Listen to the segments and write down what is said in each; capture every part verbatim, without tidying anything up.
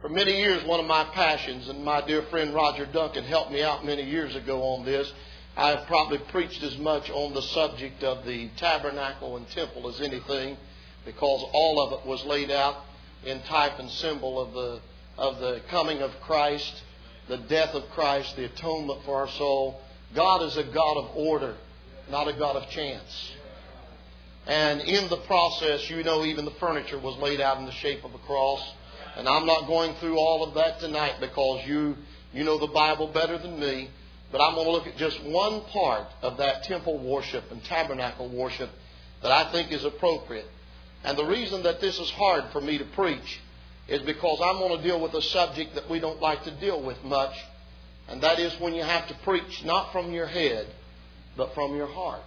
For many years, one of my passions, and my dear friend Roger Duncan helped me out many years ago on this, I have probably preached as much on the subject of the tabernacle and temple as anything, because all of it was laid out in type and symbol of the of the coming of Christ, the death of Christ, the atonement for our soul. God is a God of order, not a God of chance. And in the process, you know, even the furniture was laid out in the shape of a cross. And I'm not going through all of that tonight because you you know the Bible better than me. But I'm going to look at just one part of that temple worship and tabernacle worship that I think is appropriate. And the reason that this is hard for me to preach is because I'm going to deal with a subject that we don't like to deal with much. And that is when you have to preach not from your head, but from your heart.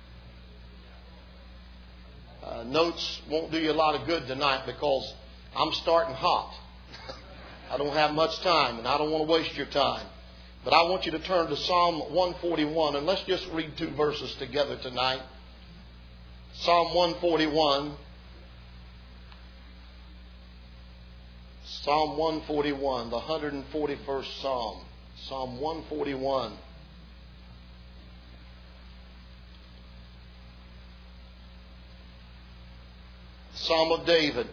Uh, notes won't do you a lot of good tonight because I'm starting hot. I don't have much time and I don't want to waste your time. But I want you to turn to Psalm one forty-one and let's just read two verses together tonight. Psalm one forty-one. Psalm one forty-one, the one hundred forty-first Psalm. Psalm one forty-one. Psalm of David.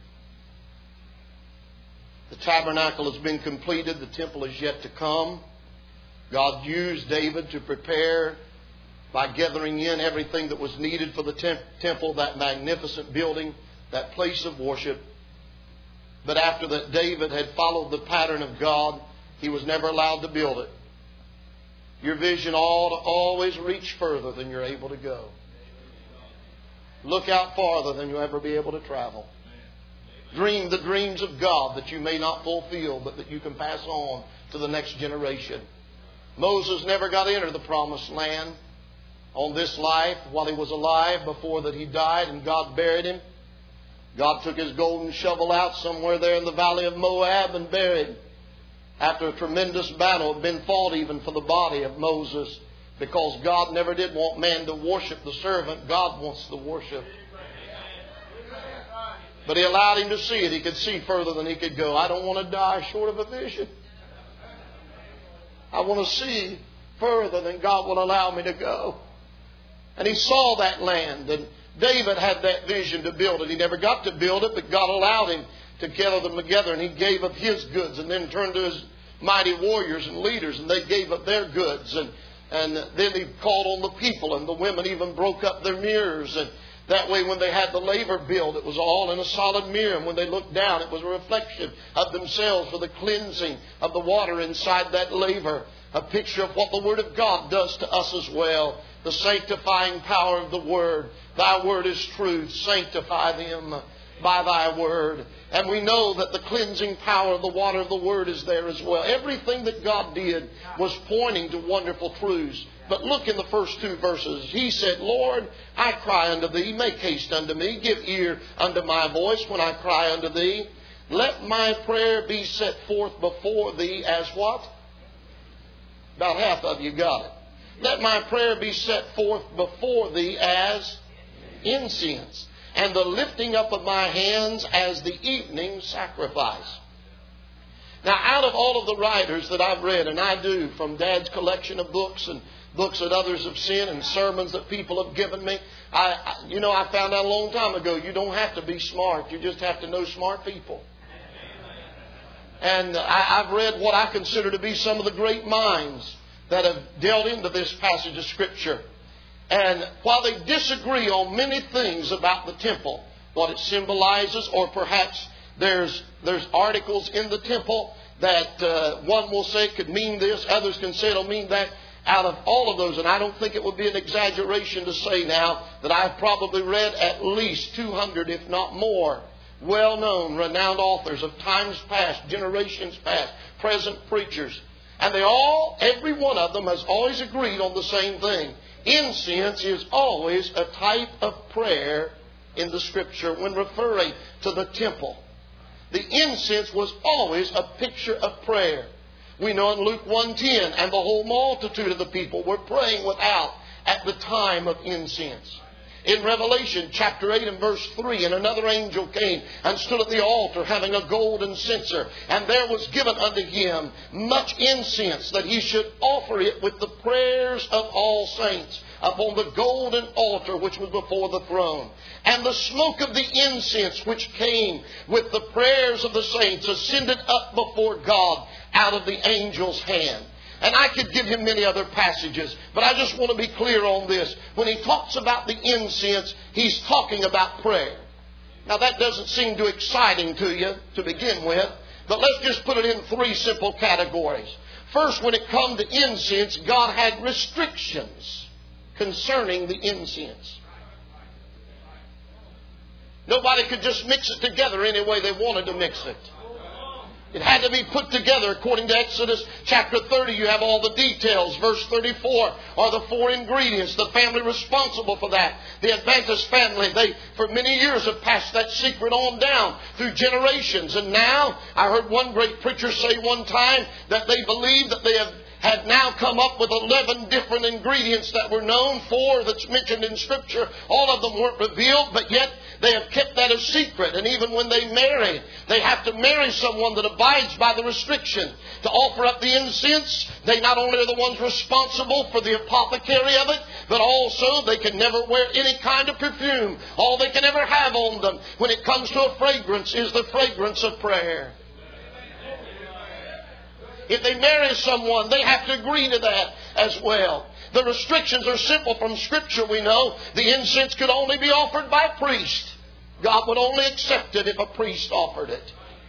The tabernacle has been completed. The temple is yet to come. God used David to prepare by gathering in everything that was needed for the temp- temple, that magnificent building, that place of worship. But after that David had followed the pattern of God, he was never allowed to build it. Your vision ought to always reach further than you're able to go. Look out farther than you'll ever be able to travel. Dream the dreams of God that you may not fulfill, but that you can pass on to the next generation. Moses never got into the promised land on this life while he was alive before that he died and God buried him. God took his golden shovel out somewhere there in the valley of Moab and buried. After a tremendous battle had been fought even for the body of Moses, because God never did want man to worship the servant. God wants the worship. But He allowed him to see it. He could see further than he could go. I don't want to die short of a vision. I want to see further than God will allow me to go. And he saw that land. And David had that vision to build it. He never got to build it, but God allowed him to gather them together. And he gave up his goods and then turned to his mighty warriors and leaders. And they gave up their goods. And, and then he called on the people. And the women even broke up their mirrors. And that way when they had the laver built, it was all in a solid mirror. And when they looked down, it was a reflection of themselves for the cleansing of the water inside that laver. A picture of what the Word of God does to us as well. The sanctifying power of the Word. Thy Word is truth. Sanctify them by Thy Word. And we know that the cleansing power of the water of the Word is there as well. Everything that God did was pointing to wonderful truths. But look in the first two verses. He said, Lord, I cry unto Thee. Make haste unto me. Give ear unto my voice when I cry unto Thee. Let my prayer be set forth before Thee as what? About half of you got it. Let my prayer be set forth before Thee as incense, and the lifting up of my hands as the evening sacrifice. Now, out of all of the writers that I've read, and I do, from Dad's collection of books and books that others have sent and sermons that people have given me, I, I you know, I found out a long time ago, you don't have to be smart. You just have to know smart people. And I, I've read what I consider to be some of the great minds that have dealt into this passage of Scripture. And while they disagree on many things about the temple, what it symbolizes, or perhaps there's there's articles in the temple that uh, one will say could mean this, others can say it'll mean that. Out of all of those, and I don't think it would be an exaggeration to say now that I've probably read at least two hundred, if not more, well-known, renowned authors of times past, generations past, present preachers. And they all, every one of them has always agreed on the same thing. Incense is always a type of prayer in the Scripture when referring to the temple. The incense was always a picture of prayer. We know in Luke one ten, and the whole multitude of the people were praying without at the time of incense. in Revelation chapter eight and verse three, and another angel came and stood at the altar having a golden censer. And there was given unto him much incense, that he should offer it with the prayers of all saints upon the golden altar which was before the throne. And the smoke of the incense which came with the prayers of the saints ascended up before God out of the angel's hand. And I could give him many other passages, but I just want to be clear on this. When he talks about the incense, he's talking about prayer. Now that doesn't seem too exciting to you to begin with, but let's just put it in three simple categories. First, when it comes to incense, God had restrictions concerning the incense. Nobody could just mix it together any way they wanted to mix it. It had to be put together according to Exodus chapter thirty. You have all the details. Verse thirty-four are the four ingredients. The family responsible for that, the Adventist family, they for many years have passed that secret on down through generations. And now, I heard one great preacher say one time that they believe that they have had now come up with eleven different ingredients that were known, four that's mentioned in Scripture. All of them weren't revealed, but yet they have kept that a secret. And even when they marry, they have to marry someone that abides by the restriction. To offer up the incense, they not only are the ones responsible for the apothecary of it, but also they can never wear any kind of perfume. All they can ever have on them when it comes to a fragrance is the fragrance of prayer. If they marry someone, they have to agree to that as well. The restrictions are simple from Scripture, we know. The incense could only be offered by a priest. God would only accept it if a priest offered it.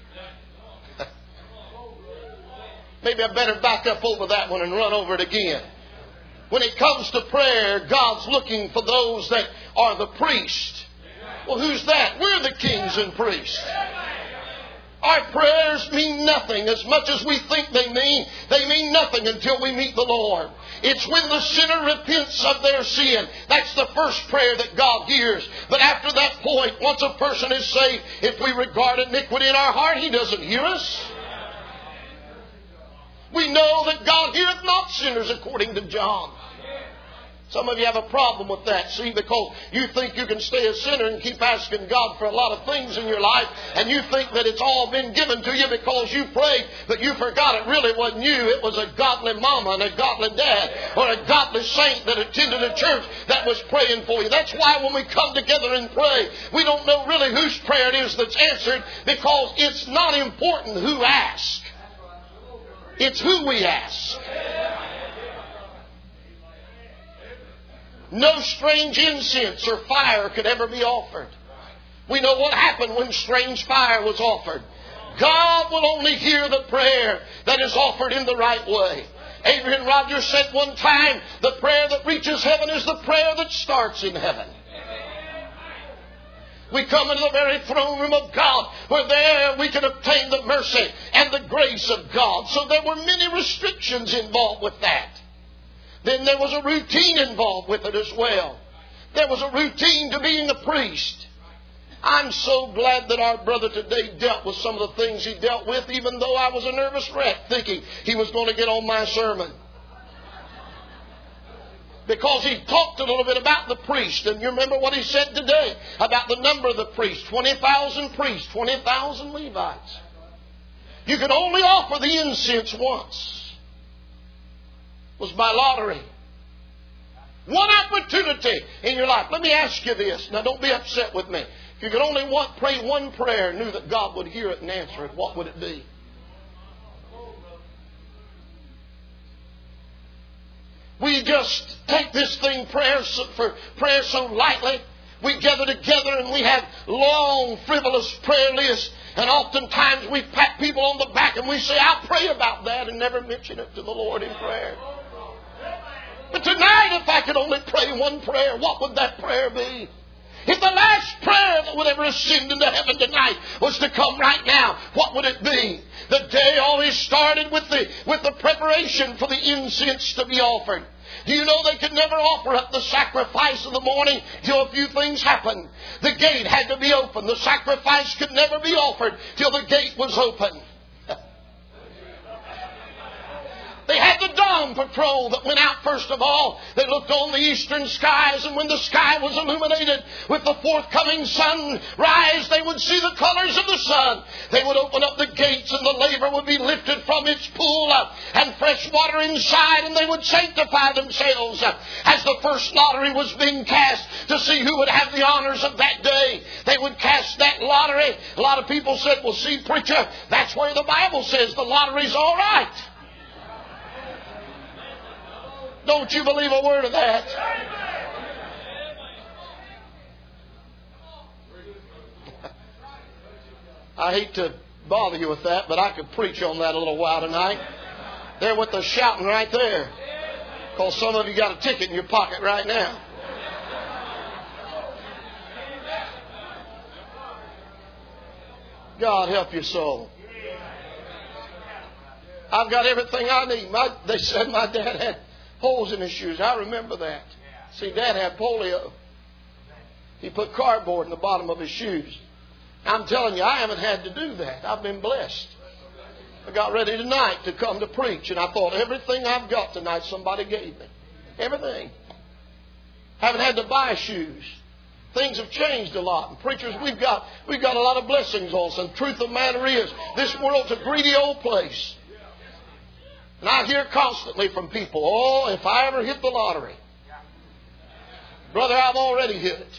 Maybe I better back up over that one and run over it again. When it comes to prayer, God's looking for those that are the priest. Well, who's that? We're the kings and priests. Our prayers mean nothing as much as we think they mean. They mean nothing until we meet the Lord. It's when the sinner repents of their sin. That's the first prayer that God hears. But after that point, once a person is saved, if we regard iniquity in our heart, He doesn't hear us. We know that God heareth not sinners, according to John. Some of you have a problem with that, see, because you think you can stay a sinner and keep asking God for a lot of things in your life, and you think that it's all been given to you because you prayed, but you forgot it really wasn't you. It was a godly mama and a godly dad or a godly saint that attended a church that was praying for you. That's why when we come together and pray, we don't know really whose prayer it is that's answered, because it's not important who asks. It's who we ask. No strange incense or fire could ever be offered. We know what happened when strange fire was offered. God will only hear the prayer that is offered in the right way. Adrian Rogers said one time, the prayer that reaches heaven is the prayer that starts in heaven. We come into the very throne room of God, where there we can obtain the mercy and the grace of God. So there were many restrictions involved with that. Then there was a routine involved with it as well. There was a routine to being a priest. I'm so glad that our brother today dealt with some of the things he dealt with, even though I was a nervous wreck thinking he was going to get on my sermon. Because he talked a little bit about the priest. And you remember what he said today about the number of the priests. twenty thousand priests, twenty thousand Levites. You could only offer the incense once. Was by lottery. One opportunity in your life. Let me ask you this. Now don't be upset with me. If you could only want, pray one prayer and knew that God would hear it and answer it, what would it be? We just take this thing prayer for prayer so lightly. We gather together and we have long, frivolous prayer lists. And oftentimes we pat people on the back and we say, I'll pray about that, and never mention it to the Lord in prayer. But tonight, if I could only pray one prayer, what would that prayer be? If the last prayer that would ever ascend into heaven tonight was to come right now, what would it be? The day always started with the, with the preparation for the incense to be offered. Do you know they could never offer up the sacrifice of the morning till a few things happened? The gate had to be open. The sacrifice could never be offered till the gate was open. They had the dog ground patrol that went out first of all. They looked on the eastern skies, and when the sky was illuminated with the forthcoming sunrise, they would see the colors of the sun. They would open up the gates, and the laver would be lifted from its pool, uh, and fresh water inside, and they would sanctify themselves uh, as the first lottery was being cast to see who would have the honors of that day. They would cast that lottery. A lot of people said, well, see, preacher, that's where the Bible says the lottery's all right. Don't you believe a word of that? I hate to bother you with that, but I could preach on that a little while tonight. There with the shouting right there. Because some of you got a ticket in your pocket right now. God help your soul. I've got everything I need. My, they said my dad had holes in his shoes. I remember that. See, Dad had polio. He put cardboard in the bottom of his shoes. I'm telling you, I haven't had to do that. I've been blessed. I got ready tonight to come to preach, and I thought everything I've got tonight somebody gave me. Everything. Haven't had to buy shoes. Things have changed a lot. And preachers, we've got we've got a lot of blessings also. And the truth of the matter is, this world's a greedy old place. And I hear constantly from people, oh, if I ever hit the lottery. Brother, I've already hit it.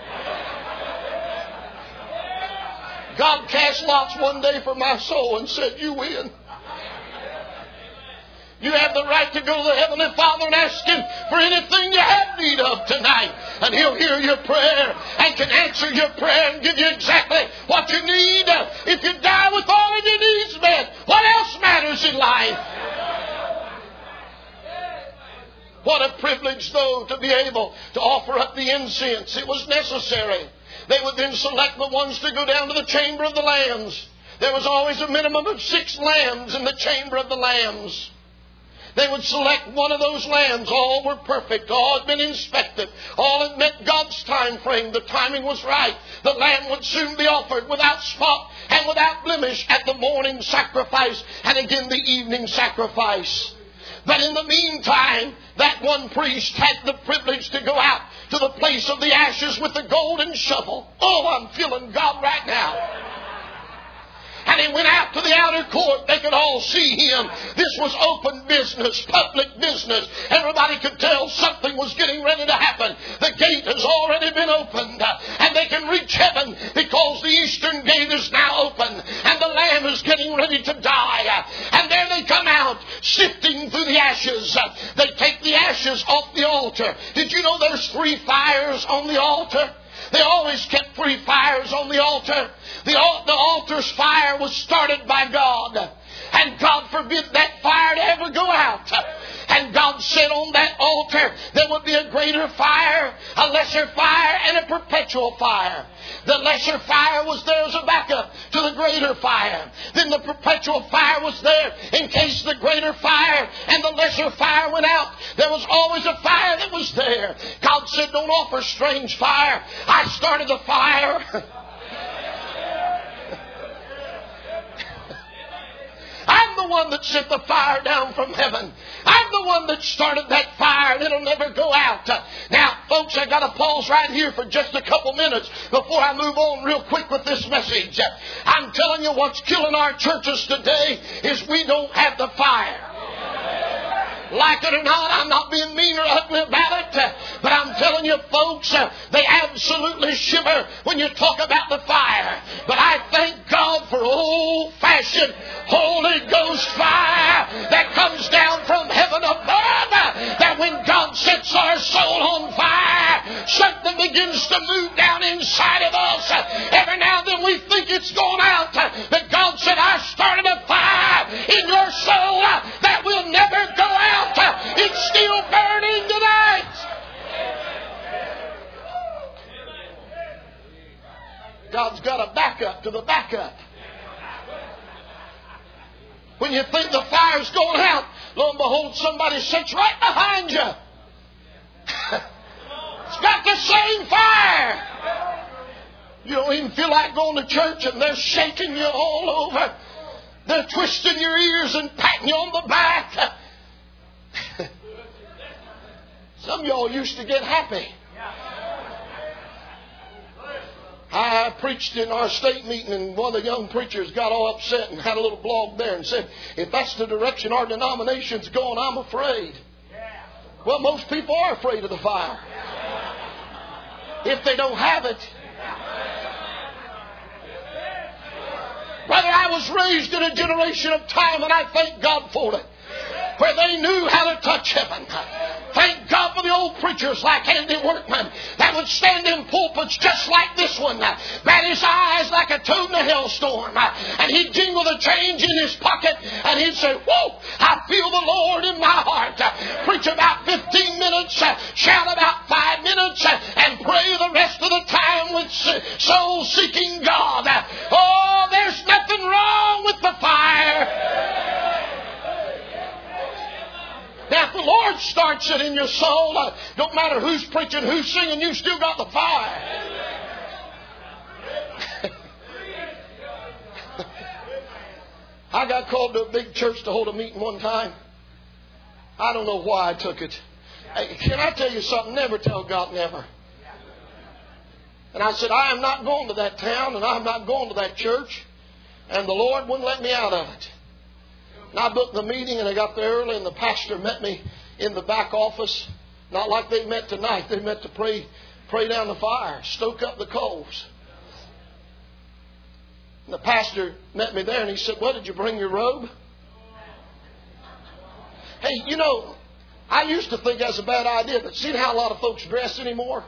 God cast lots one day for my soul and said, you win. You have the right to go to the Heavenly Father and ask Him for anything you have need of tonight. And He'll hear your prayer and can answer your prayer and give you exactly what you need. If you die with all of your needs met, what else matters in life? What a privilege, though, to be able to offer up the incense. It was necessary. They would then select the ones to go down to the chamber of the lambs. There was always a minimum of six lambs in the chamber of the lambs. They would select one of those lambs. All were perfect. All had been inspected. All had met God's time frame. The timing was right. The lamb would soon be offered without spot and without blemish at the morning sacrifice and again the evening sacrifice. But in the meantime, that one priest had the privilege to go out to the place of the ashes with the golden shovel. Oh, I'm feeling God right now. And he went out to the outer court. They could all see him. This was open business, public business. Everybody could tell something was getting ready to happen. The gate has already been opened. And they can reach heaven because the eastern gate is now open. And the Lamb is getting ready to die. And there they come out, sifting through the ashes. They take the ashes off the altar. Did you know there's three fires on the altar? They always kept three fires on the altar. The, the altar's fire was started by God. And God forbid that fire to ever go out. And God said on that altar there would be a greater fire, a lesser fire, and a perpetual fire. The lesser fire was there as a backup to the greater fire. Then the perpetual fire was there in case the greater fire and the lesser fire went out. There was always a fire that was there. God said, don't offer strange fire. I started the fire. I'm the one that sent the fire down from heaven. I'm the one that started that fire, and it'll never go out. Now, folks, I got to pause right here for just a couple minutes before I move on real quick with this message. I'm telling you, what's killing our churches today is we don't have the fire. Like it or not, I'm not being mean or ugly about it, but I'm telling you, folks, they absolutely shiver when you talk about the fire. But I thank God for old-fashioned Holy Ghost fire that comes down from heaven above, that when God sets our soul on fire, something begins to move down inside of us. Every now and then we think it's gone out, but God said, I started a fire in your soul that will never go out. It's still burning tonight. God's got a backup to the backup. When you think the fire's going out, lo and behold, somebody sits right behind you. It's got the same fire. You don't even feel like going to church, and they're shaking you all over. They're twisting your ears and patting you on the back. Some of y'all used to get happy. I preached in our state meeting, and one of the young preachers got all upset and had a little blog there and said, if that's the direction our denomination's going, I'm afraid. Well, most people are afraid of the fire. If they don't have it. Brother, I was raised in a generation of time, and I thank God for it, where they knew how to touch heaven. Thank God for the old preachers like Andy Workman that would stand in pulpits just like this one, bat his eyes like a toad in a hailstorm, and he'd jingle the change in his pocket, and he'd say, whoa, I feel the Lord in my heart. Preach about fifteen minutes, shout about five minutes, and pray the rest of the time with soul-seeking God. Oh, there's nothing wrong with the fire. Now, if the Lord starts it in your soul, uh, don't matter who's preaching, who's singing, you still got the fire. I got called to a big church to hold a meeting one time. I don't know why I took it. Hey, can I tell you something? Never tell God never. And I said, I am not going to that town, and I'm not going to that church. And the Lord wouldn't let me out of it. And I booked the meeting, and I got there early, and the pastor met me in the back office. Not like they met tonight. They met to pray, pray down the fire, stoke up the coals. And the pastor met me there, and he said, well, did you bring your robe? Hey, you know, I used to think that was a bad idea, but see how a lot of folks dress anymore?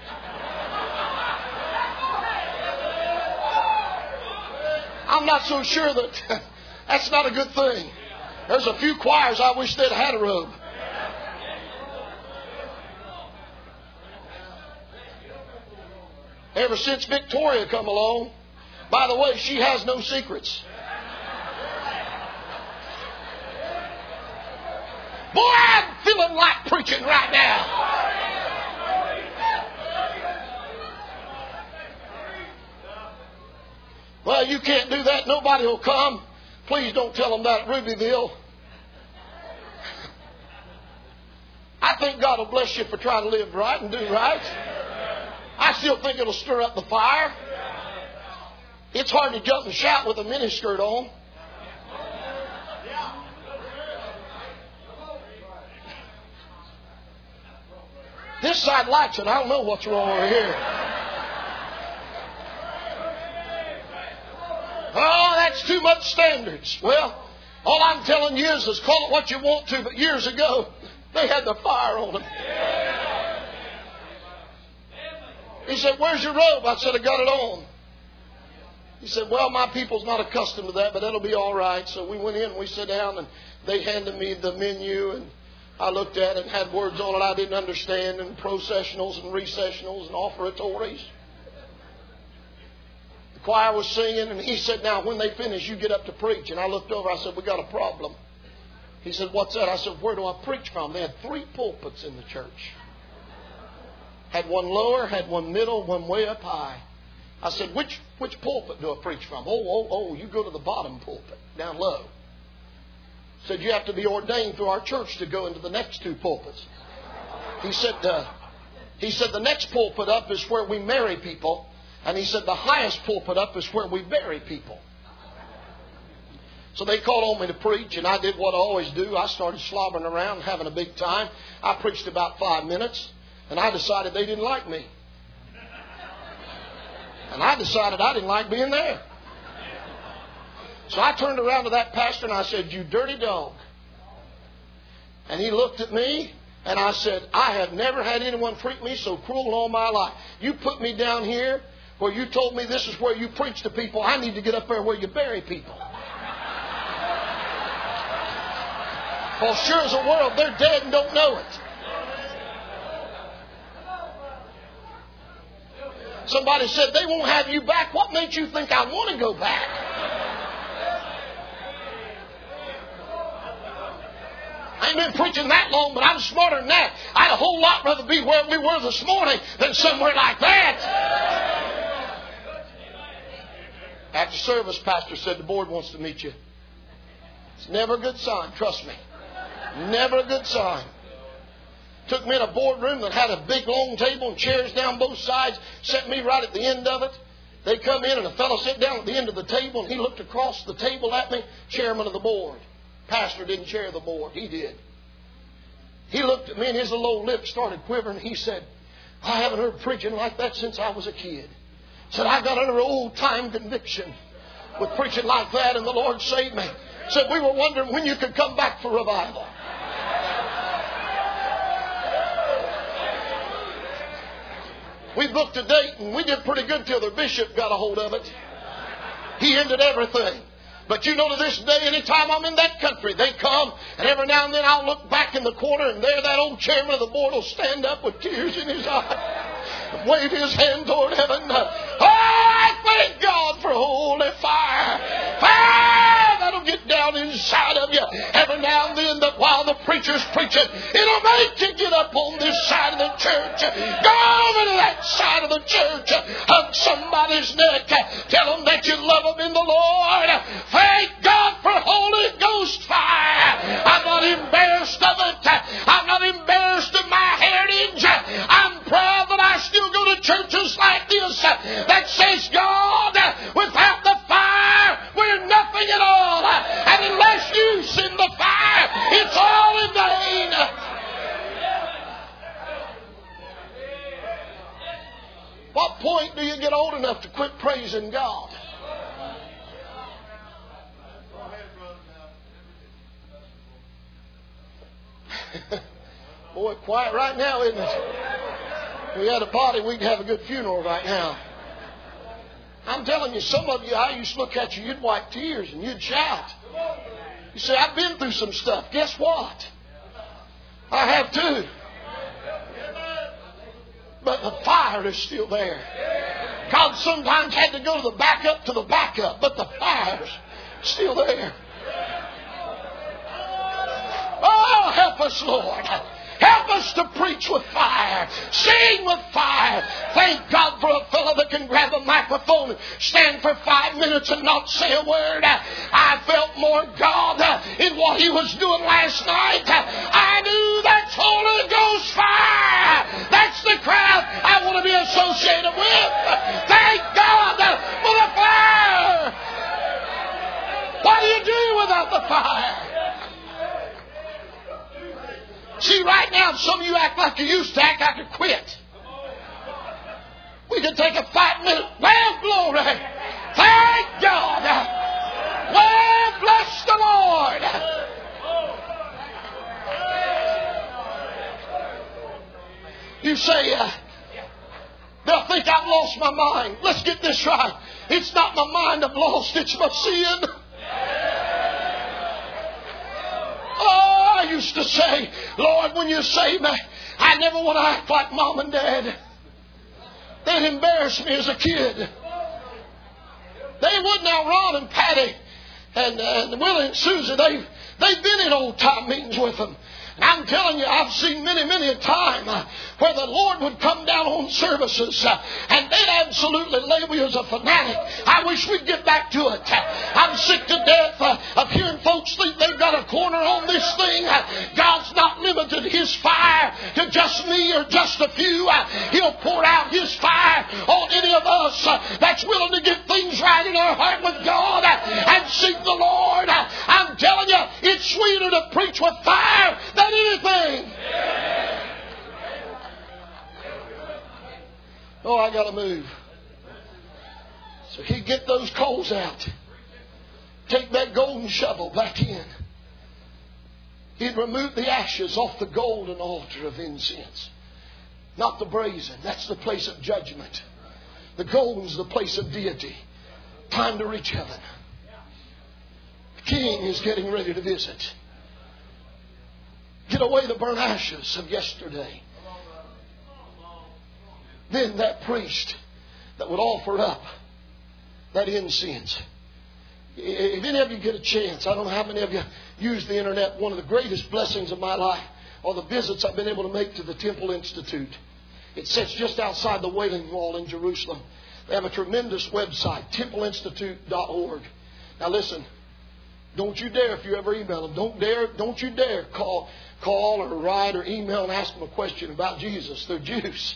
I'm not so sure that... That's not a good thing. There's a few choirs I wish they'd had a robe. Ever since Victoria come along, by the way, she has no secrets. Boy, I'm feeling like preaching right now. Well, you can't do that. Nobody will come. Please don't tell them that at Rubyville. I think God will bless you for trying to live right and do right. I still think it'll stir up the fire. It's hard to jump and shout with a miniskirt on. This side likes it. I don't know what's wrong over here. Oh, that's too much standards. Well, all I'm telling you is, is call it what you want to, but years ago, they had the fire on them. He said, where's your robe? I said, I got it on. He said, well, my people's not accustomed to that, but that'll be all right. So we went in and we sat down, and they handed me the menu, and I looked at it and had words on it I didn't understand, and processionals and recessionals and offertories. Choir was singing, and he said, now when they finish, you get up to preach. And I looked over, I said, we got a problem. He said, what's that? I said, where do I preach from? They had three pulpits in the church. Had one lower, had one middle, one way up high. I said, which which pulpit do I preach from? Oh, oh, oh, you go to the bottom pulpit, down low. Said, you have to be ordained through our church to go into the next two pulpits. He said, uh, he said, the next pulpit up is where we marry people. And he said, the highest pulpit up is where we bury people. So they called on me to preach, and I did what I always do. I started slobbering around, having a big time. I preached about five minutes, and I decided they didn't like me. And I decided I didn't like being there. So I turned around to that pastor, and I said, you dirty dog. And he looked at me, and I said, I have never had anyone treat me so cruel in all my life. You put me down here where you told me this is where you preach to people. I need to get up there where you bury people. Well, sure as a world, they're dead and don't know it. Somebody said they won't have you back. What made you think I want to go back? I ain't been preaching that long, but I'm smarter than that. I'd a whole lot rather be where we were this morning than somewhere like that. After service, pastor said the board wants to meet you. It's never a good sign, trust me. Never a good sign. Took me in a boardroom that had a big long table and chairs down both sides. Set me right at the end of it. They come in and a fellow sat down at the end of the table and he looked across the table at me. Chairman of the board. Pastor didn't chair the board. He did. He looked at me and his little old lips started quivering. He said, I haven't heard preaching like that since I was a kid. Said, I got under old time conviction with preaching like that and the Lord saved me. Said, we were wondering when you could come back for revival. We booked a date and we did pretty good till the bishop got a hold of it. He ended everything. But you know, to this day, anytime I'm in that country, they come, and every now and then I'll look back in the corner, and there that old chairman of the board will stand up with tears in his eyes and wave his hand toward heaven. Oh, I thank God for holy fire. Fire that'll get down inside of you every now and then, that while the preacher's preaching, it'll make you get up on this side of the church. Go over to that side of the church. Hug somebody's neck. Tell them that you love them in the Lord. Thank God for Holy Ghost fire. I'm not embarrassed of it. I'm not embarrassed of my heritage. I'm proud that I still go to churches like this that says, God, without the fire, we're nothing at all. And unless you send the fire, it's all in vain. What point do you get old enough to quit praising God? Boy, quiet right now, isn't it? If we had a body, we'd have a good funeral right now. I'm telling you, some of you, I used to look at you, you'd wipe tears and you'd shout. You say, I've been through some stuff. Guess what? I have too. But the fire is still there. God sometimes had to go to the backup to the backup, but the fire's still there. Oh, help us, Lord. Help us to preach with fire. Sing with fire. Thank God for a fellow that can grab a microphone and stand for five minutes and not say a word. I felt more God in what he was doing last night. I knew that's Holy Ghost fire. That's the crowd I want to be associated with. Thank God for the fire. What do you do without the fire? See, right now, some of you act like you used to act like you quit. We can take a five minute, well, glory. Thank God. Well, bless the Lord. You say, uh, they'll think I've lost my mind. Let's get this right. It's not my mind I've lost, it's my sin. Oh, I used to say, Lord, when you save me, I never want to act like Mom and Dad. They'd embarrass me as a kid. They would now, Ron and Patty and, uh, and Willie and Susie, they've, they've been in old time meetings with them. And I'm telling you, I've seen many, many a time uh, where the Lord would come down on services uh, and they'd absolutely label you as a fanatic. I wish we'd get back to it. Uh, I'm sick to death uh, of hearing folks think they've got a corner on this thing. Uh, God's not limited His fire to just me or just a few. Uh, He'll pour out His fire on any of us uh, that's willing to get things right in our heart with God uh, and seek the Lord. Uh, I'm telling you, it's sweeter to preach with fire than anything. Oh, I got to move. So he'd get those coals out. Take that golden shovel back in. He'd remove the ashes off the golden altar of incense. Not the brazen. That's the place of judgment. The golden's the place of deity. Time to reach heaven. The King is getting ready to visit. Get away the burnt ashes of yesterday. Then that priest that would offer up that incense. If any of you get a chance, I don't know how many of you use the internet. One of the greatest blessings of my life are the visits I've been able to make to the Temple Institute. It sits just outside the Wailing Wall in Jerusalem. They have a tremendous website, temple institute dot org. Now listen, Don't you dare, if you ever email them, don't dare, don't you dare call, call or write or email and ask them a question about Jesus. They're Jews.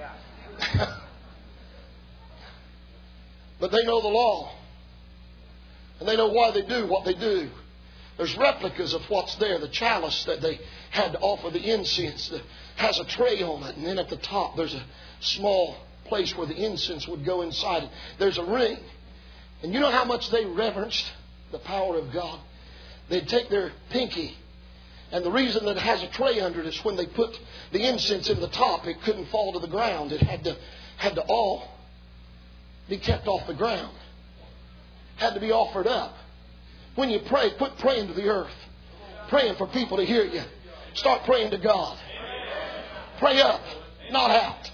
But they know the law. And they know why they do what they do. There's replicas of what's there. The chalice that they had to offer the incense that has a tray on it. And then at the top there's a small place where the incense would go inside it. There's a ring. And you know how much they reverenced the power of God? They'd take their pinky. And the reason that it has a tray under it is when they put the incense in the top, it couldn't fall to the ground. It had to, had to all be kept off the ground. Had to be offered up. When you pray, quit praying to the earth. Praying for people to hear you. Start praying to God. Pray up, not out.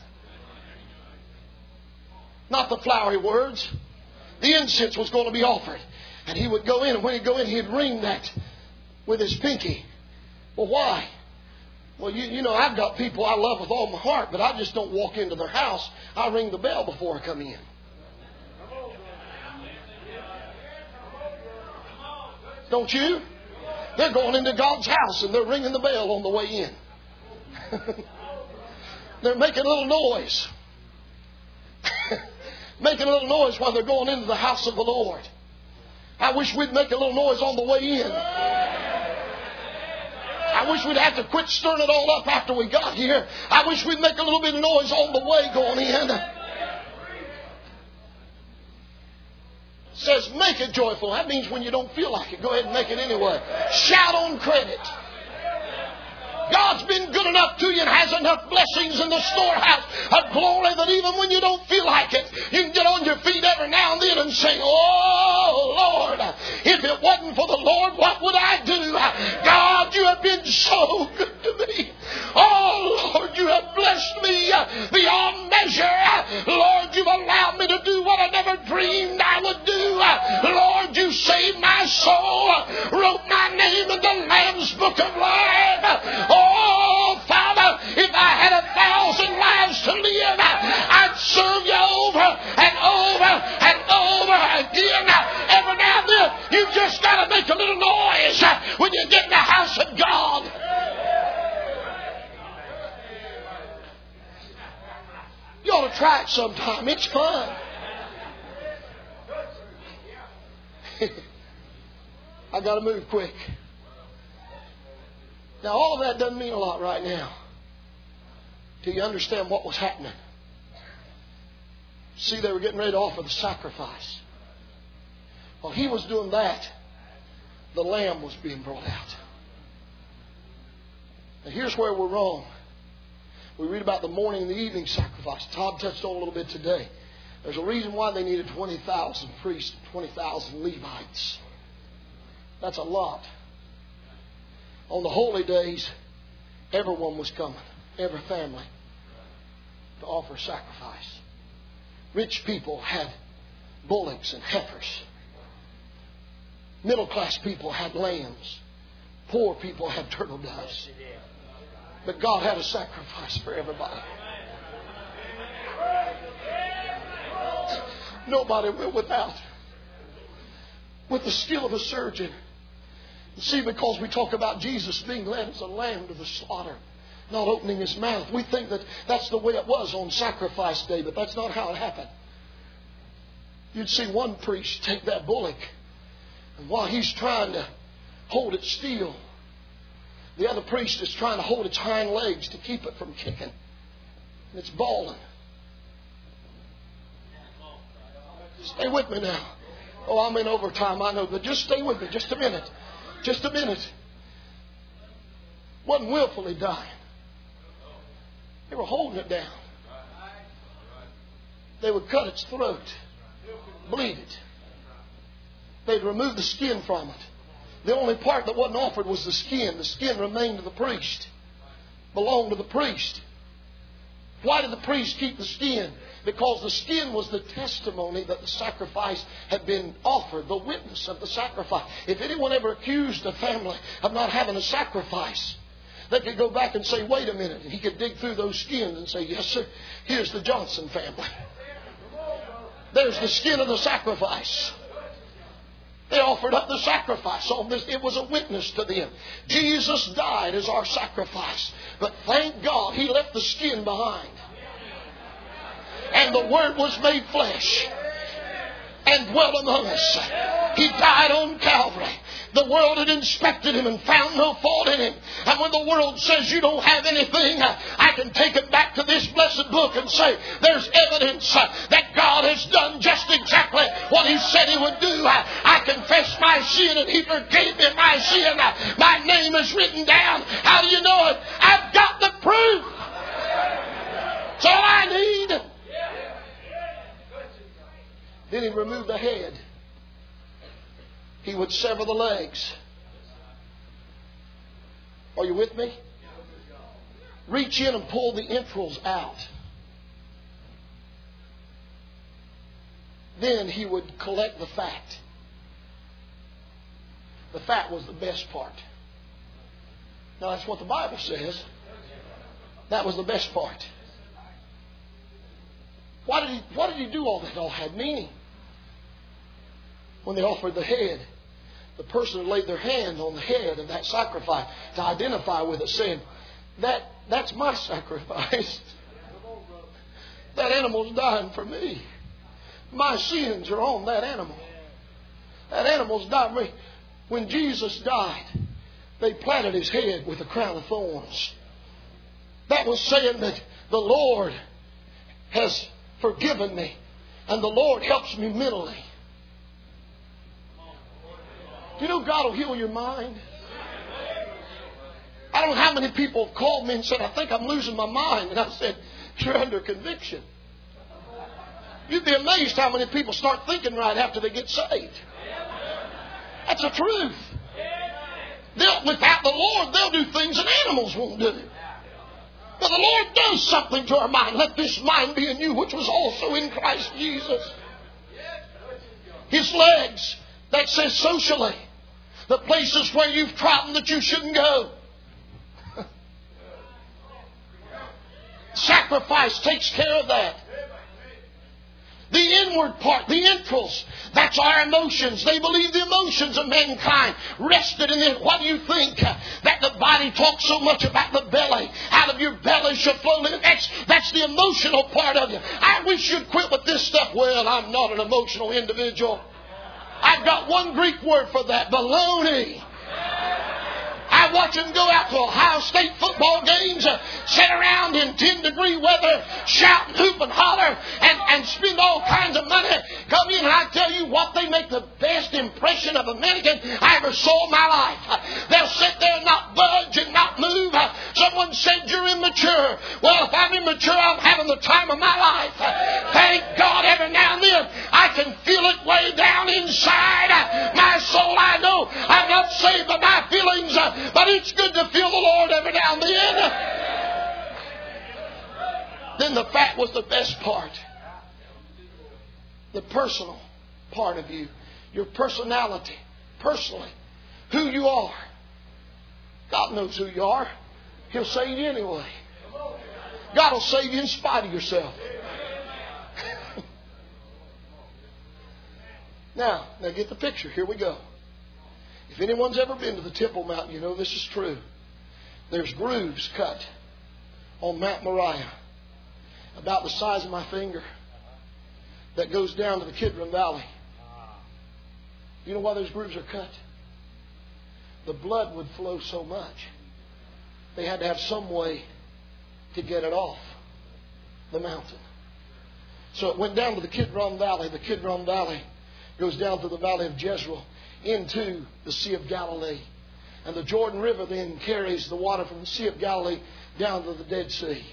Not the flowery words. The incense was going to be offered. And he would go in, and when he'd go in, he'd ring that with his pinky. Well, why? Well, you, you know, I've got people I love with all my heart, but I just don't walk into their house. I ring the bell before I come in. Don't you? They're going into God's house and they're ringing the bell on the way in. They're making a little noise. Making a little noise while they're going into the house of the Lord. I wish we'd make a little noise on the way in. I wish we'd have to quit stirring it all up after we got here. I wish we'd make a little bit of noise on the way going in. Says make it joyful. That means when you don't feel like it, go ahead and make it anyway. Shout on credit. God's been good enough to you and has enough blessings in the storehouse of glory that even when you don't feel like it, you can get on your feet every now and then and say, oh Lord, if it wasn't for the Lord, what would I do? God, you have been so good to me. Oh Lord, you have blessed me beyond measure. Lord, you've allowed me to do what I never dreamed I would do. Lord, you saved my soul, wrote my name in the Lamb's Book of Life. Oh, Father, if I had a thousand lives to live, I'd serve you over and over and over again. Every now and then, you just got to make a little noise when you get in the house of God. You ought to try it sometime. It's fun. I got to move quick. Now, all of that doesn't mean a lot right now till you understand what was happening. See, they were getting ready to offer the sacrifice. While he was doing that, the lamb was being brought out. Now, here's where we're wrong. We read about the morning and the evening sacrifice. Todd touched on a little bit today. There's a reason why they needed twenty thousand priests and twenty thousand Levites. That's a lot. On the holy days, everyone was coming, every family, to offer sacrifice. Rich people had bullocks and heifers. Middle class people had lambs. Poor people had turtle doves. But God had a sacrifice for everybody. Nobody went without. With the skill of a surgeon. See, because we talk about Jesus being led as a lamb to the slaughter, not opening his mouth. We think that that's the way it was on sacrifice day, but that's not how it happened. You'd see one priest take that bullock, and while he's trying to hold it still, the other priest is trying to hold its hind legs to keep it from kicking. And it's bawling. Stay with me now. Oh, I'm in overtime, I know, but just stay with me just a minute. Just a minute. Wasn't willfully dying. They were holding it down. They would cut its throat, bleed it. They'd remove the skin from it. The only part that wasn't offered was the skin. The skin remained to the priest. Belonged to the priest. Why did the priest keep the skin? Because the skin was the testimony that the sacrifice had been offered, the witness of the sacrifice. If anyone ever accused a family of not having a sacrifice, they could go back and say, wait a minute. And he could dig through those skins and say, yes, sir, here's the Johnson family. There's the skin of the sacrifice. They offered up the sacrifice on this. It was a witness to them. Jesus died as our sacrifice. But thank God He left the skin behind. And the Word was made flesh and dwelt among us. He died on Calvary. The world had inspected Him and found no fault in Him. And when the world says you don't have anything, I can take it back to this blessed book and say there's evidence that God has done just exactly what He said He would do. I confess my sin and He forgave me my sin. My name is written down. How do you know it? I've got the proof. That's all I need. Then He removed the head. He would sever the legs. Are you with me? Reach in and pull the entrails out. Then He would collect the fat. The fat was the best part. Now that's what the Bible says. That was the best part. Why did He, why did he do all that? It all had meaning. When they offered the head, the person had laid their hand on the head of that sacrifice to identify with it, saying, that, that's my sacrifice. That animal's dying for me. My sins are on that animal. That animal's dying for me. When Jesus died, they planted His head with a crown of thorns. That was saying that the Lord has forgiven me and the Lord helps me mentally. You know God will heal your mind. I don't know how many people have called me and said, I think I'm losing my mind. And I said, you're under conviction. You'd be amazed how many people start thinking right after they get saved. That's the truth. They'll, without the Lord, they'll do things that animals won't do. But the Lord does something to our mind. Let this mind be in you, which was also in Christ Jesus. His legs, that says socially. The places where you've trodden that you shouldn't go. Sacrifice takes care of that. The inward part, the entrails, that's our emotions. They believe the emotions of mankind rested in it. What do you think? That the body talks so much about the belly. Out of your belly shall flow. That's, that's the emotional part of you. I wish you'd quit with this stuff. Well, I'm not an emotional individual. I've got one Greek word for that. Baloney. I watch them go out to Ohio State football games, uh, sit around in ten degree weather, shout and hoop and holler, and, and spend all kinds of money. Come in and I tell you what, they make the best impression of American I ever saw in my life. Uh, they'll sit there and not budge and not move. Uh, someone said you're immature. Well, if I'm immature, I'm having the time of my life. Uh, thank God every now and then I can feel it way down inside. Uh, my soul, I know I'm not saved by my feelings. Uh, But it's good to feel the Lord every now and then. Then the fat was the best part. The personal part of you. Your personality. Personally. Who you are. God knows who you are. He'll save you anyway. God will save you in spite of yourself. now, now get the picture. Here we go. If anyone's ever been to the Temple Mountain, you know this is true. There's grooves cut on Mount Moriah about the size of my finger that goes down to the Kidron Valley. You know why those grooves are cut? The blood would flow so much. They had to have some way to get it off the mountain. So it went down to the Kidron Valley. The Kidron Valley goes down to the Valley of Jezreel, into the Sea of Galilee. And the Jordan River then carries the water from the Sea of Galilee down to the Dead Sea.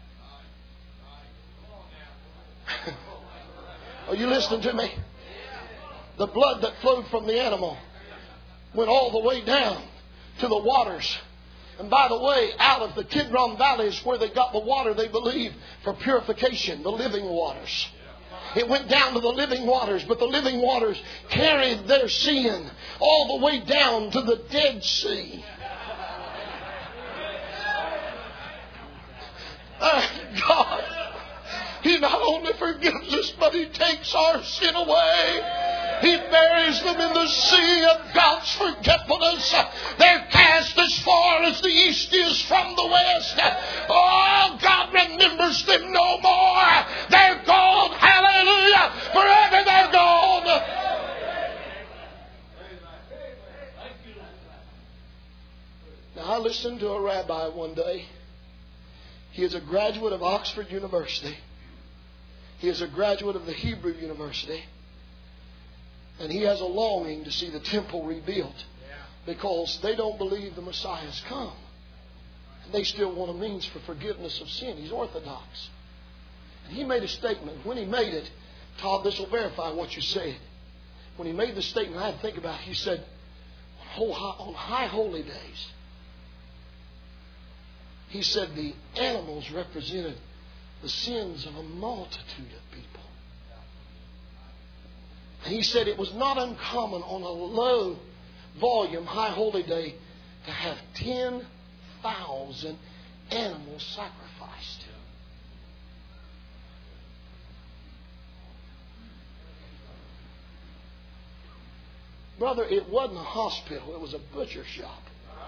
Are you listening to me? The blood that flowed from the animal went all the way down to the waters. And by the way, out of the Kidron Valley is where they got the water, they believe, for purification, the living waters. It went down to the living waters, but the living waters carried their sin all the way down to the Dead Sea. Uh, God, He not only forgives us, but He takes our sin away. He buries them in the sea of God's forgetfulness. They're cast as far as the east is from the west. Oh, God remembers them no more. They're gone. Hallelujah. Forever they're gone. Now, I listened to a rabbi one day. He is a graduate of Oxford University. He is a graduate of the Hebrew University. And he has a longing to see the temple rebuilt because they don't believe the Messiah has come. And they still want a means for forgiveness of sin. He's Orthodox. And he made a statement. When he made it, Todd, this will verify what you said. When he made the statement, I had to think about it. He said, on high holy days, he said the animals represented the sins of a multitude of people. And he said it was not uncommon on a low volume, high holy day, to have ten thousand animals sacrificed. Brother, it wasn't a hospital. It was a butcher shop.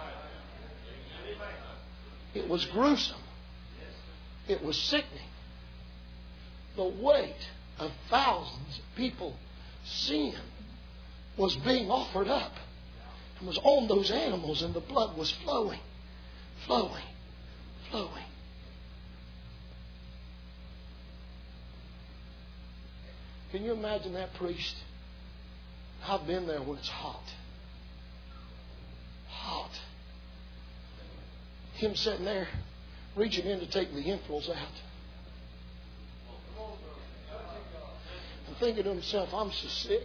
It was gruesome. It was sickening. The weight of thousands of people's sin was being offered up and was on those animals, and the blood was flowing, flowing, flowing. Can you imagine that, priest? I've been there when it's hot. Hot. Him sitting there, reaching in to take the entrails out. And thinking to himself, I'm so sick.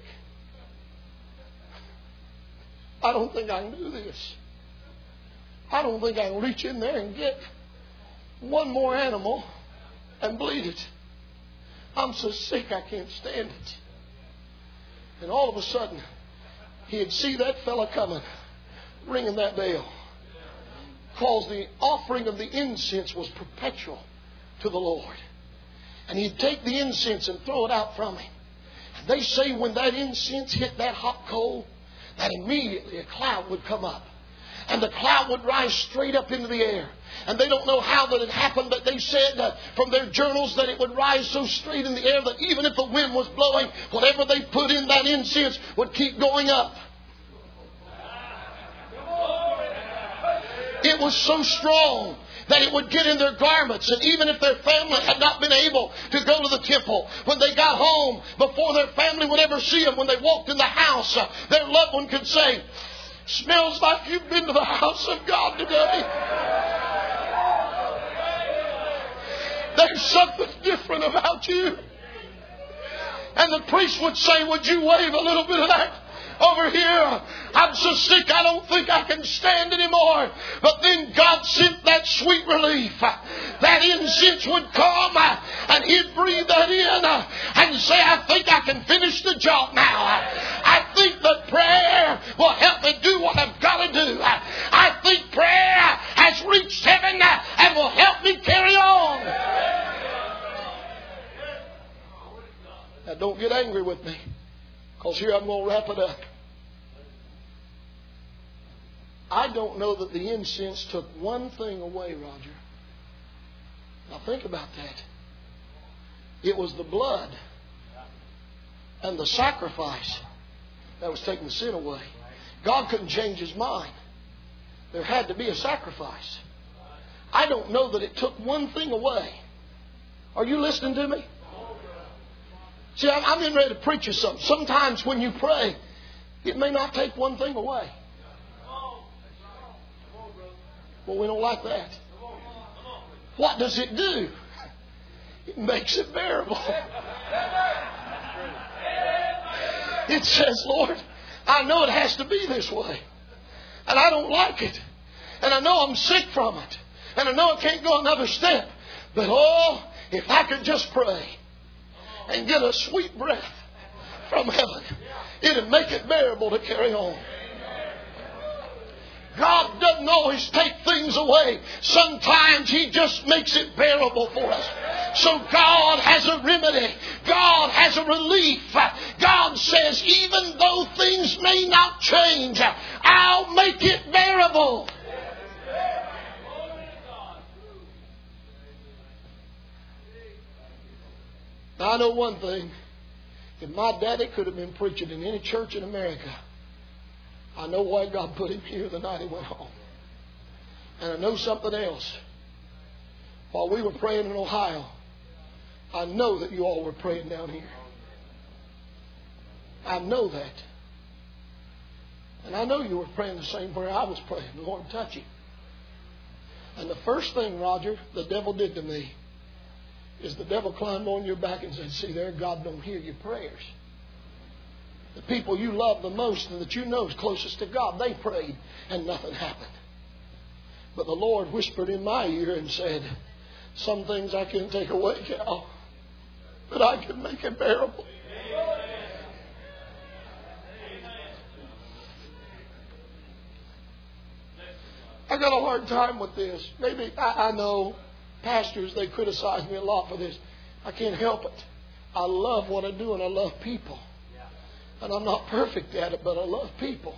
I don't think I can do this. I don't think I can reach in there and get one more animal and bleed it. I'm so sick I can't stand it. And all of a sudden, he'd see that fella coming, ringing that bell. Because the offering of the incense was perpetual to the Lord. And he'd take the incense and throw it out from him. And they say when that incense hit that hot coal, that immediately a cloud would come up. And the cloud would rise straight up into the air. And they don't know how that it happened, but they said uh, from their journals that it would rise so straight in the air that even if the wind was blowing, whatever they put in that incense would keep going up. It was so strong that it would get in their garments. And even if their family had not been able to go to the temple, when they got home, before their family would ever see them, when they walked in the house, uh, their loved one could say, "Smells like you've been to the house of God today. There's something different about you." And the priest would say, "Would you wave a little bit of that over here? I'm so sick I don't think I can stand anymore." But then God sent that sweet relief. That incense would come and he'd breathe that in and say, "I think I can finish the job now. I think that prayer will help me do what I've got to do. I think prayer has reached heaven and will help me carry on." Now don't get angry with me, because here I'm going to wrap it up. I don't know that the incense took one thing away, Roger. Now think about that. It was the blood and the sacrifice that was taking the sin away. God couldn't change His mind. There had to be a sacrifice. I don't know that it took one thing away. Are you listening to me? See, I'm getting ready to preach you something. Sometimes when you pray, it may not take one thing away. Well, we don't like that. What does it do? It makes it bearable. It says, "Lord, I know it has to be this way. And I don't like it. And I know I'm sick from it. And I know I can't go another step. But oh, if I could just pray and get a sweet breath from heaven, it'd make it bearable to carry on." God doesn't always take things away. Sometimes He just makes it bearable for us. So God has a remedy. God has a relief. God says, even though things may not change, I'll make it bearable. Now, I know one thing. If my daddy could have been preaching in any church in America, I know why God put him here the night he went home. And I know something else. While we were praying in Ohio, I know that you all were praying down here. I know that. And I know you were praying the same prayer I was praying. Lord, touch him. And the first thing, Roger, the devil did to me is the devil climbed on your back and said, see there, God don't hear your prayers. The people you love the most and that you know is closest to God, they prayed and nothing happened. But the Lord whispered in my ear and said, some things I can't take away, Cal, but I can make it bearable. I got a hard time with this. Maybe, I, I know pastors, they criticize me a lot for this. I can't help it. I love what I do and I love people. And I'm not perfect at it, but I love people.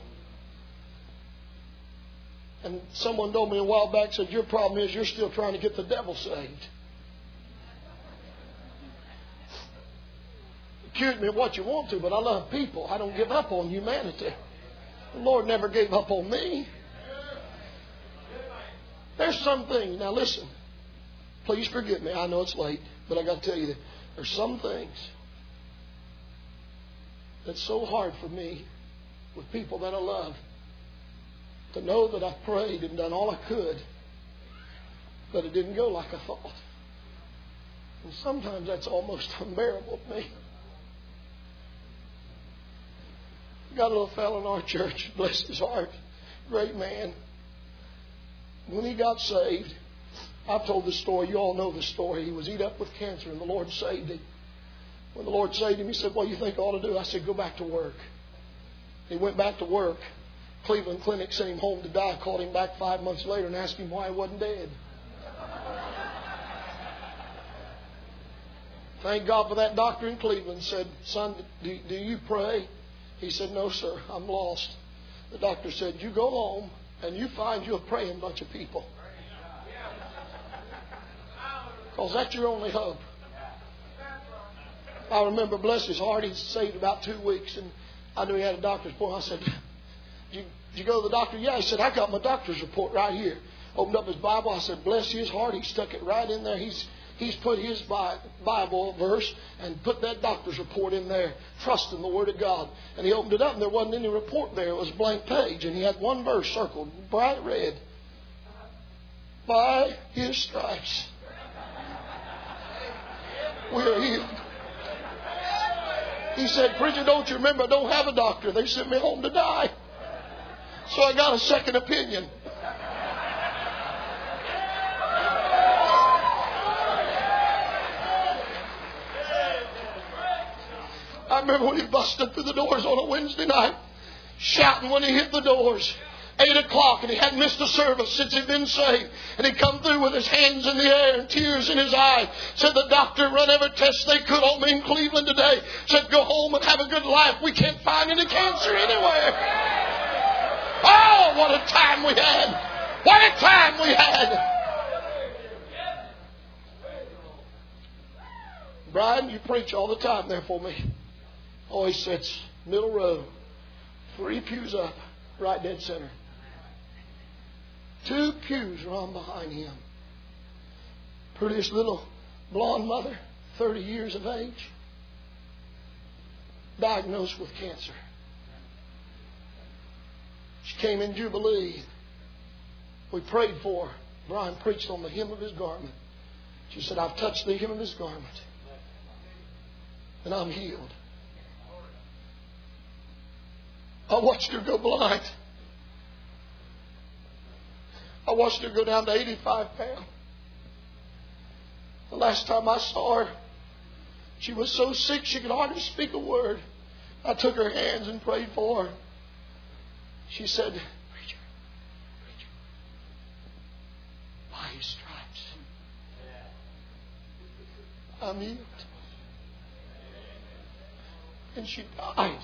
And someone told me a while back, said, your problem is you're still trying to get the devil saved. Accuse me of what you want to, but I love people. I don't give up on humanity. The Lord never gave up on me. There's some things. Now listen. Please forgive me. I know it's late, but I got to tell you that there's some things that's so hard for me with people that I love to know that I've prayed and done all I could, but it didn't go like I thought. And sometimes that's almost unbearable to me. Got a little fellow in our church, bless his heart, great man. When he got saved, I've told this story. You all know the story. He was eat up with cancer, and the Lord saved him. When the Lord saved him, he said, what do you think I ought to do? I said, go back to work. He went back to work. Cleveland Clinic sent him home to die. Called him back five months later and asked him why he wasn't dead. Thank God for that doctor in Cleveland. Said, son, do, do you pray? He said, no, sir, I'm lost. The doctor said, you go home and you find you a praying bunch of people. Because that's your only hope. I remember, bless his heart, he saved about two weeks. And I knew he had a doctor's appointment. I said, did you, did you go to the doctor? Yeah. He said, I got my doctor's report right here. Opened up his Bible. I said, bless his heart. He stuck it right in there. He's He's put his Bible verse and put that doctor's report in there, trusting the Word of God. And he opened it up and there wasn't any report there. It was a blank page. And he had one verse circled, bright red. By His stripes, we are healed. He said, preacher, don't you remember? I don't have a doctor. They sent me home to die. So I got a second opinion. I remember when he busted through the doors on a Wednesday night, shouting when he hit the doors. Eight o'clock, and he hadn't missed a service since he'd been saved. And he come through with his hands in the air and tears in his eyes. Said the doctor run every test they could on me in Cleveland today. Said go home and have a good life. We can't find any cancer anywhere. Oh, what a time we had. What a time we had. Brian, you preach all the time there for me. Always sits middle row, three pews up, right dead center. Two pews run behind him. Prettiest little blonde mother, thirty years of age, diagnosed with cancer. She came in Jubilee. We prayed for her. Brian preached on the hem of his garment. She said, I've touched the hem of his garment, and I'm healed. I watched her go blind. I watched her go down to eighty-five pounds. The last time I saw her, she was so sick she could hardly speak a word. I took her hands and prayed for her. She said, Preacher, preacher, by His stripes, I'm healed. and she died.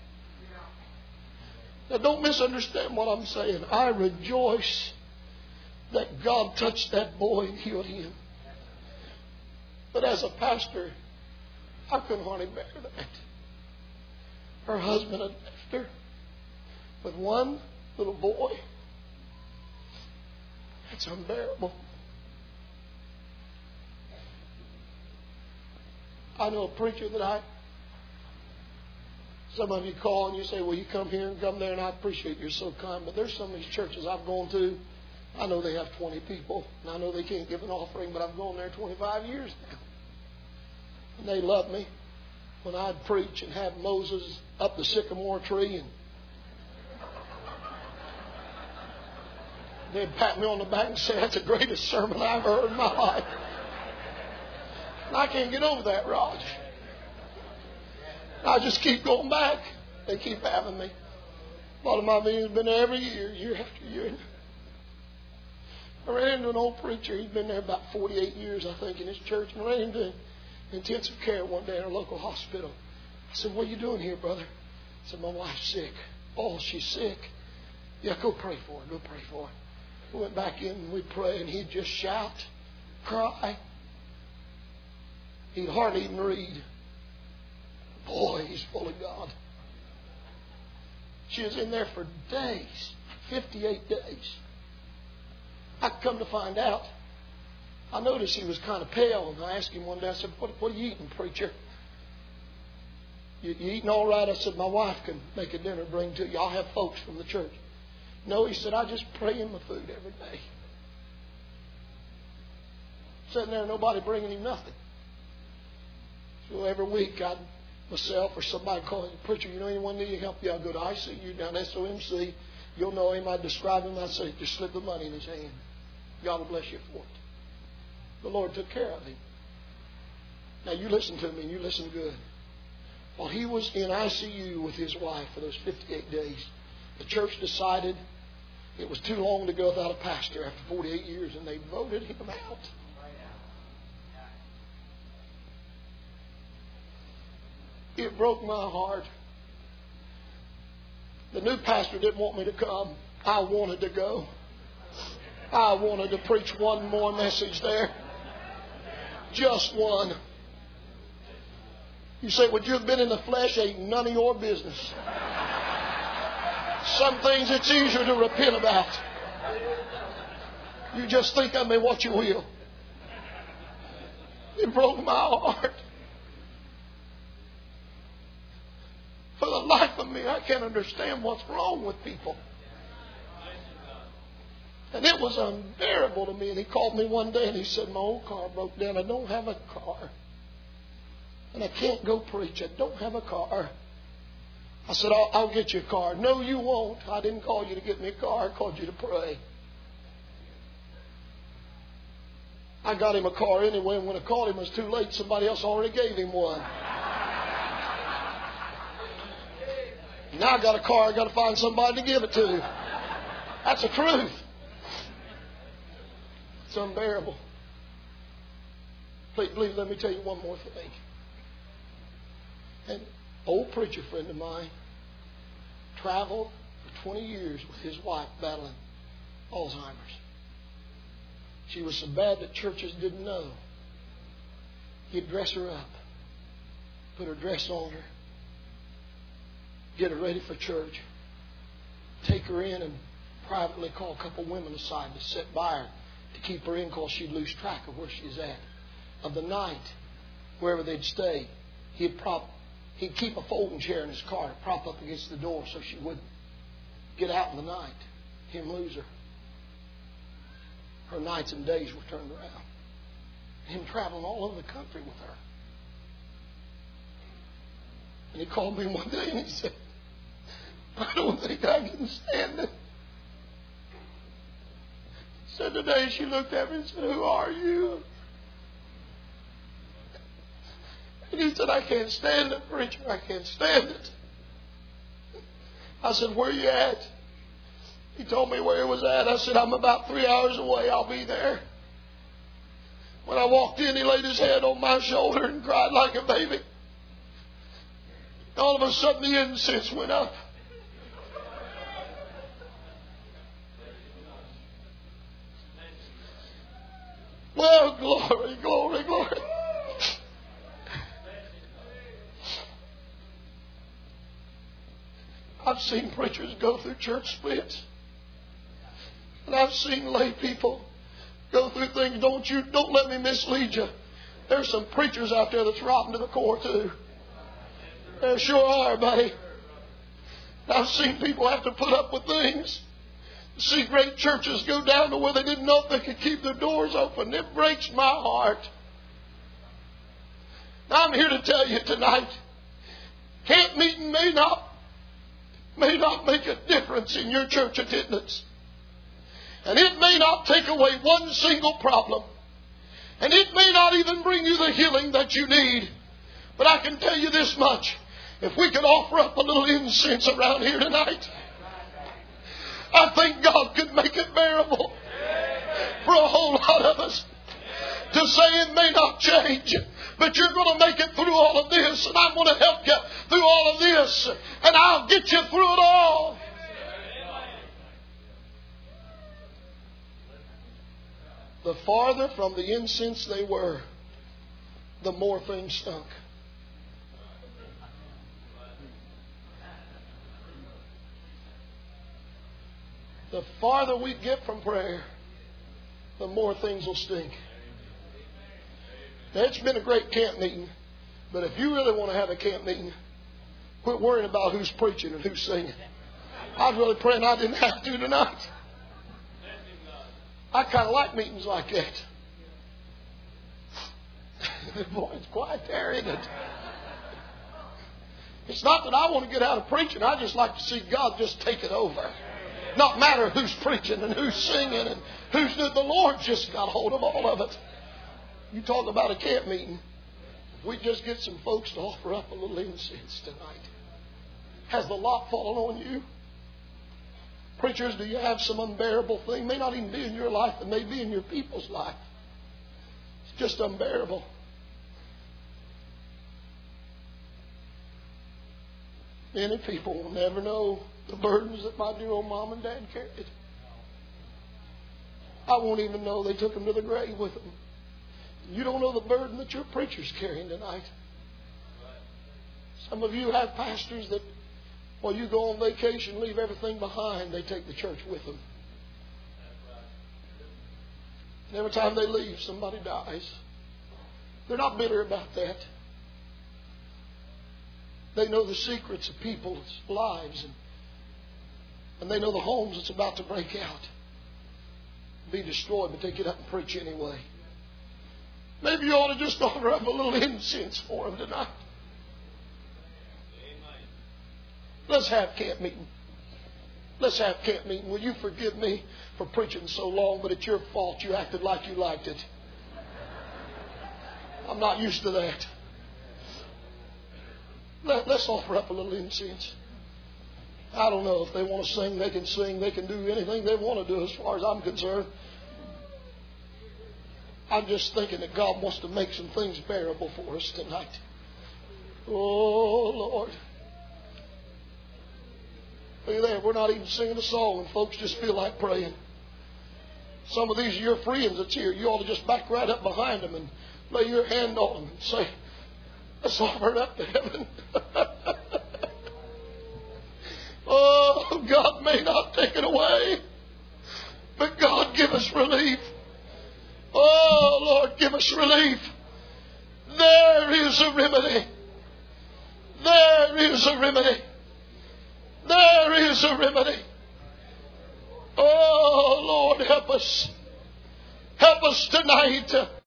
Now don't misunderstand what I'm saying. I rejoice that God touched that boy and healed him. But as a pastor, I couldn't hardly bear that. Her husband had left her with one little boy. That's unbearable. I know a preacher that I, some of you call and you say, well, you come here and come there, and I appreciate you're so kind. But there's some of these churches I've gone to, I know they have twenty people, and I know they can't give an offering, but I've gone there twenty-five years now. And they love me. When I'd preach and have Moses up the sycamore tree, and they'd pat me on the back and say, that's the greatest sermon I've ever heard in my life. And I can't get over that, Raj. I just keep going back. They keep having me. A lot of my meetings have been there every year, year after year. I ran into an old preacher. He'd been there about forty-eight years, I think, in his church. And I ran into him in intensive care one day in our local hospital. I said, what are you doing here, brother? I said, my wife's sick. Oh, she's sick. Yeah, go pray for her. Go pray for her. We went back in and we'd pray, and he'd just shout, cry. He'd hardly even read. Boy, he's full of God. She was in there for days, fifty-eight days. I come to find out, I noticed he was kind of pale, and I asked him one day, I said, what, what are you eating, preacher? You, you eating all right? I said, my wife can make a dinner, bring to you. I'll have folks from the church. No, he said, I just pray in my food every day. Sitting there, nobody bringing him nothing. So every week, I'd myself or somebody call him, preacher, you know anyone need help? Yeah, I'll go to I C U down S O M C. You'll know him. I'd describe him. I'd say, just slip the money in his hand. God will bless you for it. The Lord took care of him. Now, you listen to me, and you listen good. While he was in I C U with his wife for those fifty-eight days, the church decided it was too long to go without a pastor after forty-eight years, and they voted him out. It broke my heart. The new pastor didn't want me to come. I wanted to go. I wanted to preach one more message there. Just one. You say, would you have been in the flesh? Ain't none of your business. Some things it's easier to repent about. You just think of me what you will. It broke my heart. For the life of me, I can't understand what's wrong with people. And it was unbearable to me. And he called me one day and he said, my old car broke down. I don't have a car. And I can't go preach. I don't have a car. I said, I'll, I'll get you a car. No, you won't. I didn't call you to get me a car. I called you to pray. I got him a car anyway. And when I called him, it was too late. Somebody else already gave him one. Now I got a car, I got to find somebody to give it to. That's the truth. It's unbearable. Please, please let me tell you one more thing. An old preacher friend of mine traveled for twenty years with his wife battling Alzheimer's. She was so bad that churches didn't know. He'd dress her up, put her dress on her, get her ready for church, take her in and privately call a couple women aside to sit by her to keep her in because she'd lose track of where she's at. Of the night, wherever they'd stay, he'd prop, he'd keep a folding chair in his car to prop up against the door so she wouldn't get out in the night, him lose her. Her nights and days were turned around. Him traveling all over the country with her. And he called me one day and he said, I don't think I can stand it. He said today she looked at me and said, who are you? And he said, I can't stand it, preacher. I can't stand it. I said, where are you at? He told me where he was at. I said, I'm about three hours away. I'll be there. When I walked in, he laid his head on my shoulder and cried like a baby. All of a sudden the incense went up. Well, glory, glory, glory. I've seen preachers go through church splits. And I've seen lay people go through things. Don't you, don't let me mislead you. There's some preachers out there that's rotten to the core too. There sure are, buddy. I've seen people have to put up with things. See great churches go down to where they didn't know if they could keep their doors open. It breaks my heart. I'm here to tell you tonight, camp meeting may not may not make a difference in your church attendance. And it may not take away one single problem. And it may not even bring you the healing that you need. But I can tell you this much. If we could offer up a little incense around here tonight, I think God could make it bearable for a whole lot of us. To say it may not change, but you're going to make it through all of this, and I'm going to help you through all of this, and I'll get you through it all. The farther from the incense they were, the more things stunk. The farther we get from prayer, the more things will stink. Now, it's been a great camp meeting, but if you really want to have a camp meeting, quit worrying about who's preaching and who's singing. I was really praying I didn't have to tonight. I kind of like meetings like that. Boy, it's quiet there, isn't it? It's not that I want to get out of preaching. I just like to see God just take it over. Not matter who's preaching and who's singing and who's doing. The Lord just got hold of all of it. You talk about a camp meeting. We just get some folks to offer up a little incense tonight. Has the lot fallen on you? Preachers, do you have some unbearable thing? It may not even be in your life. It may be in your people's life. It's just unbearable. Many people will never know the burdens that my dear old mom and dad carried. I won't even know they took them to the grave with them. You don't know the burden that your preacher's carrying tonight. Some of you have pastors that, while you go on vacation, leave everything behind, they take the church with them. And every time they leave, somebody dies. They're not bitter about that. They know the secrets of people's lives, and, and they know the homes that's about to break out, be destroyed, but they get up and preach anyway. Maybe you ought to just offer up a little incense for them tonight. Let's have camp meeting. Let's have camp meeting. Will you forgive me for preaching so long, but it's your fault. You acted like you liked it. I'm not used to that. Let, let's offer up a little incense. I don't know. If they want to sing, they can sing. They can do anything they want to do as far as I'm concerned. I'm just thinking that God wants to make some things bearable for us tonight. Oh, Lord. Look at that. We're not even singing a song and folks just feel like praying. Some of these are your friends that's here. You ought to just back right up behind them and lay your hand on them and say, let's offer it up to heaven. Oh, God may not take it away, but God give us relief. Oh, Lord, give us relief. There is a remedy. There is a remedy. There is a remedy. Oh, Lord, help us. Help us tonight.